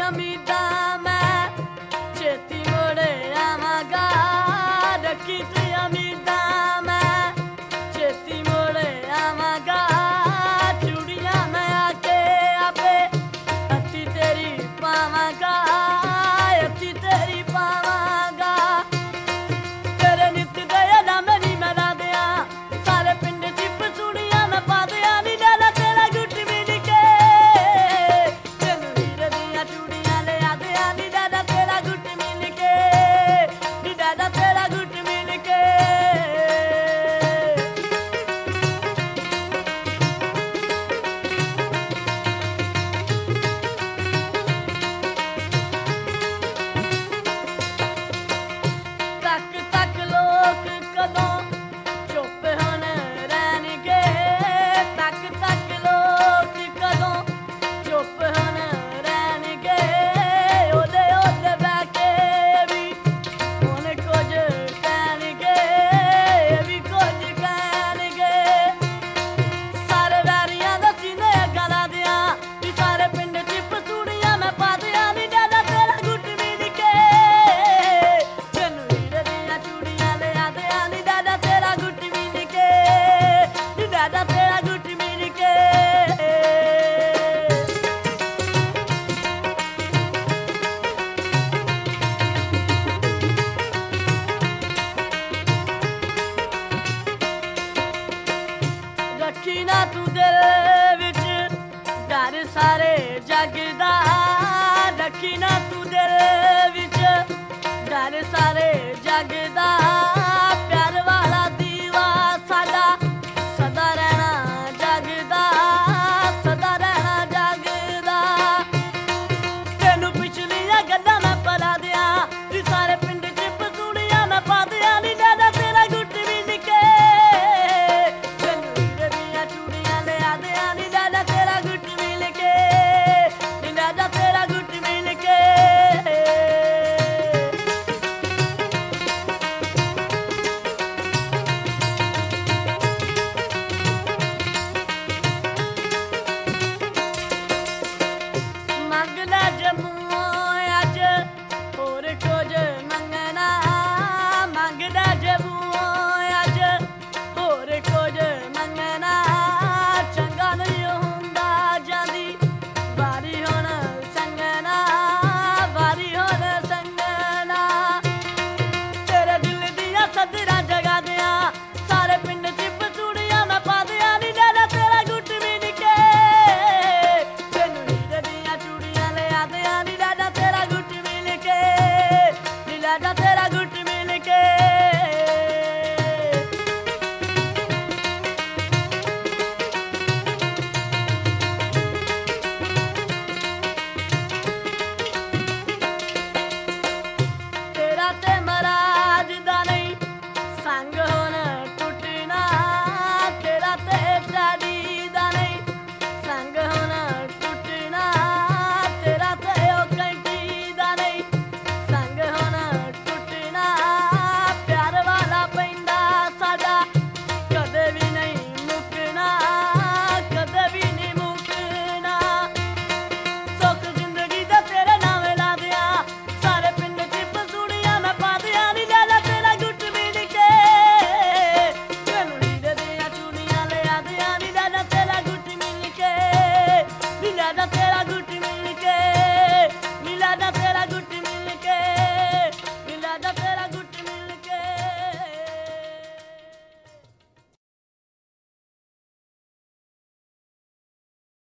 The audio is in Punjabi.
ਉਮੀਦਾਂ ਮੈਂ ਛੇਤੀ ਮੁੜ ਆਵਾਂਗਾ। ਰੱਖੀ ਤੂੰ ਉਮੀਦਾਂ ਮੈਂ ਛੇਤੀ ਮੁੜ ਆਵਾਂਗਾ। ਚੂੜੀਆਂ ਮੈਂ ਆ ਕੇ ਆਪੇ ਹੱਥੀ ਤੇਰੀ ਪਾਵਾਂਗਾ, ਹੱਥੀ ਤੇਰੀ ਪਾਵਾਂਗਾ। ਤੇਰੇ ਨਿੱਤ ਦੇ ਲਾਮੇ ਨੀ ਮੈਂ ਲਾ ਦਿਆਂ, ਸਾਰੇ ਪਿੰਡ ਚ ਪਸੂੜੀਆਂ ਮੈਂ ਪਾ ਦਿਆਂ। ਨੀ ਲੈ ਤੇਰਾ ਗੁੱਟ ਮਿਲ ਕੇ ਤੈਨੂੰ ਹੀਰੇ ਦੀਆਂ ਚੂੜੀਆਂ ਲਿਆ ਦਿਆਂ। ਨੀ ਲੈ ਤੇਰਾ ਗੁੱਟ ਮਿਲ ਕੇ, ਨੀ ਲੈ ਤੇਰਾ ਗੁੱਟ ਮਿਲ ਕੇ। ਤੱਕ ਤੱਕ ਲੋਕ ਕਦੋਂ ਚੁੱਪ ਹੁਣ ਰਹਿਣਗੇ, ਤੱਕ ਤੱਕ ਲੋਕ ਕਦੋਂ ਚੁੱਪ ਹੁਣ ਰਹਿਣਗੇ। ਉਹਦੇ ਉਹਦੇ ਬਹਿ ਕੇ ਵੀ ਹੁਣ ਕੁਝ ਕਹਿਣਗੇ, ਵੀ ਕੁਝ ਕਹਿਣਗੇ। ਸਾਰੇ ਵੈਰੀਆਂ ਦੇ ਸੀਨੇ ਅੱਗਾਂ ਲਾ ਦਿਆਂ, ਵੀ ਸਾਰੇ ਪਿੰਡ ਚ ਪਸੂੜੀਆਂ ਮੈਂ ਪਾ ਦਿਆਂ। ਨੀ ਲੈ ਤੇਰਾ ਗੁੱਟ ਮਿਲ ਕੇ ਤੈਨੂੰ ਹੀਰੇ ਦੀਆਂ ਚੂੜੀਆਂ ਲਿਆ ਦਿਆਂ। ਨੀ ਲੈ ਤੇਰਾ ਗੁੱਟ ਮਿਲ ਕੇ, ਨੀ ਲੈ ਤੇਰਾ ਗੁੱਟ ਮਿਲ ਕੇ। ਰੱਖੀ ਨਾ ਤੂੰ ਦਿਲ ਵਿੱਚ ਡਰ ਸਾਰੇ ਜੱਗ ਦਾ। ਰੱਖੀ ਨਾ ਤੂੰ ਦਿਲ ਵਿੱਚ ਡਰ ਸਾਰੇ ਜੱਗ ਦਾ। ਪਿਆਰ ਵਾਲਾ ਦੀਵਾ ਸਾਡਾ ਸਦਾ ਰਹਿਣਾ ਜਗਦਾ, ਸਦਾ ਰਹਿਣਾ ਜਗਦਾ। ਤੈਨੂੰ ਪਿਛਲੀਆਂ ਗੱਲਾਂ ਮੈਂ ਭੁਲਾ ਦਿਆਂ, ਵੀ ਸਾਰੇ ਪਿੰਡ ਚ ਪਸੂੜੀਆਂ ਮੈਂ ਪਾ ਦਿਆਂ। ਨੀ ਲੈ ਤੇਰਾ ਗੁੱਟ ਮਿਲ ਕੇ ਤੈਨੂੰ ਹੀਰੇ ਦੀਆਂ ਚੂੜੀਆਂ ਲਿਆ ਦਿਆਂ। ਨੀ ਲੈ ਤੇਰਾ ਗੁੱਟ ਮਿਲ ਕੇ, ਨੀ ਲੈ ਤੇਰਾ ਗੁੱਟ ਮਿਲ ਕੇ। ਮੰਗ ਲੈ ਜੰਮੂਆਂ ਅੱਜ ਹੋਰ ਕੁਝ ਮੰਗਣਾ। ਮੰਗ ਲੈ ਜੰਮੂਆਂ ਅੱਜ ਹੋਰ ਕੁਝ ਮੰਗਣਾ। ਚੰਗਾ ਨਹੀਂ ਹੁੰਦਾ ਜਾਂਦੀ ਵਾਰੀ ਹੁਣ ਸੰਗਣਾ, ਵਾਰੀ ਹੁਣ ਸੰਗਣਾ। ਤੇਰੇ ਦਿਲ ਦੀਆਂ ਸਦਰਾਂ ਜਗਾ ਦਿਆਂ, ਸਾਰੇ ਪਿੰਡ ਚ ਪਸੂੜੀਆਂ ਮੈਂ ਪਾ ਦਿਆਂ। ਨੀ ਲੈ ਤੇਰਾ ਗੁੱਟ ਮਿਲ ਕੇ ਤੈਨੂੰ ਹੀਰੇ ਦੀਆਂ ਚੂੜੀਆਂ ਲਿਆ ਦਿਆਂ। ਨੀ ਲੈ ਤੇਰਾ ਗੁੱਟ ਮਿਲ ਕੇ, ਨੀ ਲੈ ਤੇਰਾ ਗੁੱਟ ਮਿਲ ਕੇ। ਤੇਰਾ ਤੇ ਮਹਾਰਾਜ ਦਾ ਨਹੀਂ ਸੰਗ ਹੁਣ ਟੁੱਟਣਾ। ਤੇਰਾ ਤੇ ਡੈਡੀ ਦਾ ਨਹੀਂ ਸੰਗ ਹੁਣ ਟੁੱਟਣਾ। ਤੇਰਾ ਤੇ ਉਹ ਘੰਟੀ ਦਾ ਨਹੀਂ ਸੰਗ ਹੁਣ ਟੁੱਟਣਾ। ਪਿਆਰ ਵਾਲਾ ਪੈਂਦਾ ਸਾਡਾ ਕਦੇ ਵੀ ਨਹੀਂ ਮੁੱਕਣਾ, ਕਦੇ ਵੀ ਨਹੀਂ ਮੁੱਕਣਾ। ਸੁੱਖ ਜ਼ਿੰਦਗੀ ਦਾ ਤੇਰੇ ਨਾਵੇਂ ਲਾ ਦਿਆਂ, ਸਾਰੇ ਪਿੰਡ ਚ ਪਸੂੜੀਆਂ ਮੈਂ ਪਾ ਦਿਆਂ। ਨੀ ਲੈ ਤੇਰਾ ਗੁੱਟ ਮਿਲ ਕੇ ਤੈਨੂੰ ਹੀਰੇ ਦੀਆਂ ਚੂੜੀਆਂ ਲਿਆ ਦਿਆਂ। ਨੀ ਲੈ ਤੇਰਾ ਗੁੱਟ ਮਿਲ ਕੇ, ਨੀ ਲੈ